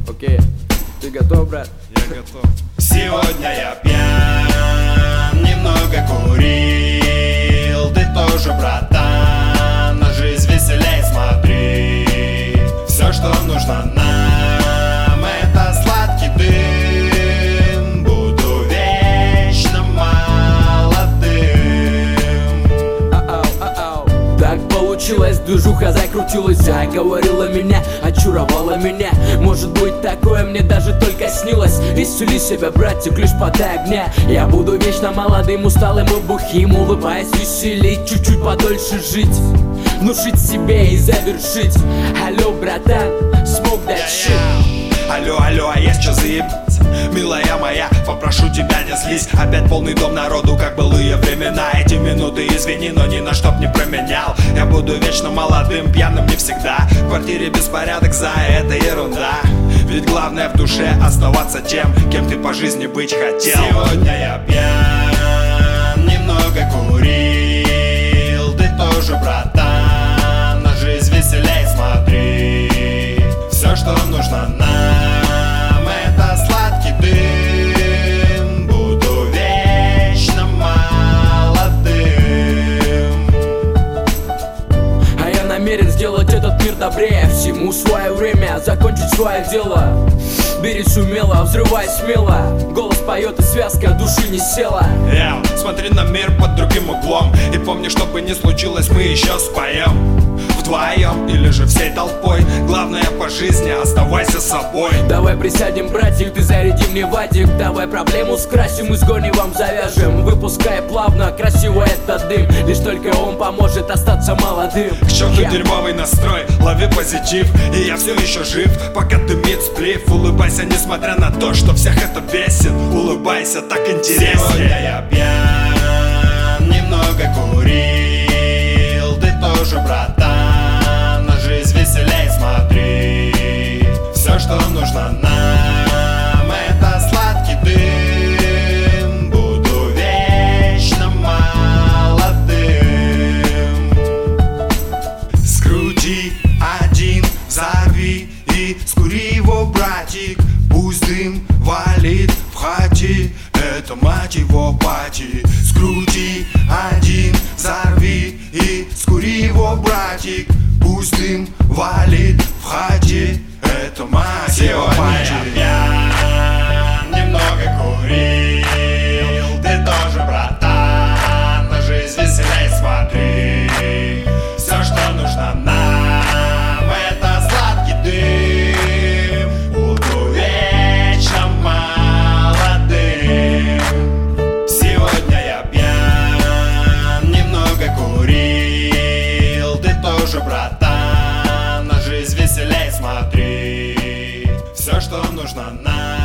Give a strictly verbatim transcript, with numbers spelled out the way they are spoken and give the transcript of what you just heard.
Окей, ты готов, брат? Я готов. Сегодня я пьян, немного курил. Ты тоже, братан, на жизнь веселей смотри. Все, что нужно нам, это сладкий дым. Буду вечно молодым. Ау, ау. Так получилось, движуха закрутилась, заговорила меня, очаровала меня. Может быть, такое мне даже только снилось. Исцели себя, братик, лишь подай огня. Я буду вечно молодым, усталым и бухим, улыбаясь, веселить, чуть-чуть подольше жить, внушить себе и завершить. Алло, братан, smoke that shit. Алло, алло, а есть что заебать? Милая моя, попрошу тебя, не злись. Опять полный дом народу, как былые времена. Эти минуты, извини, но ни на что б не променял. Я буду вечно молодым, пьяным не всегда. В квартире беспорядок, за это ерунда. Ведь главное в душе оставаться тем, кем ты по жизни быть хотел. Сегодня я пьян, немного курил. Ты тоже, братан, на жизнь веселей смотри. Все, что нужно нам, это сладкий дым. Буду вечно молодым. А я намерен сделать этот мир добрее. Всему свое время, закончить свое дело. Бери сумело, взрывай смело. Голос поет и связка души не села. Yeah, смотри на мир под другим углом. И помни, что бы ни случилось, мы еще споем. Вдвоем или же всей толпой. Главное по жизни оставайся собой. Давай присядем, братик, ты заряди мне вадик. Давай проблему скрасим и с горневом завяжем. Выпускай плавно, красиво этот дым. Лишь только он поможет остаться молодым. К черту Я... дерьмовый настрой, лови позитив. И я все еще жив, пока дымит сплив. Улыбайся, несмотря на то, что всех это бесит. Улыбайся, так интереснее. Сегодня я пьян, немного курил. Ты тоже, братан, на жизнь веселей смотри. Все, что нужно нам, это сладкий дым. Буду вечно молодым. Скрути один, взорви и скури его, братик. Пусть дым валит в хате, это мать его пати. Скрути один, взорви и скури его, братик. Пусть дым валит в хате, это мать его пати. Я немного курил. Ты тоже, братан, на жизнь веселей смотри. Все, что нужно нам, это сладкий дым. Буду вечно молодым. Сегодня я пьян, немного курил. Ты тоже, братан, на жизнь веселей смотри. Все, что нужно нам.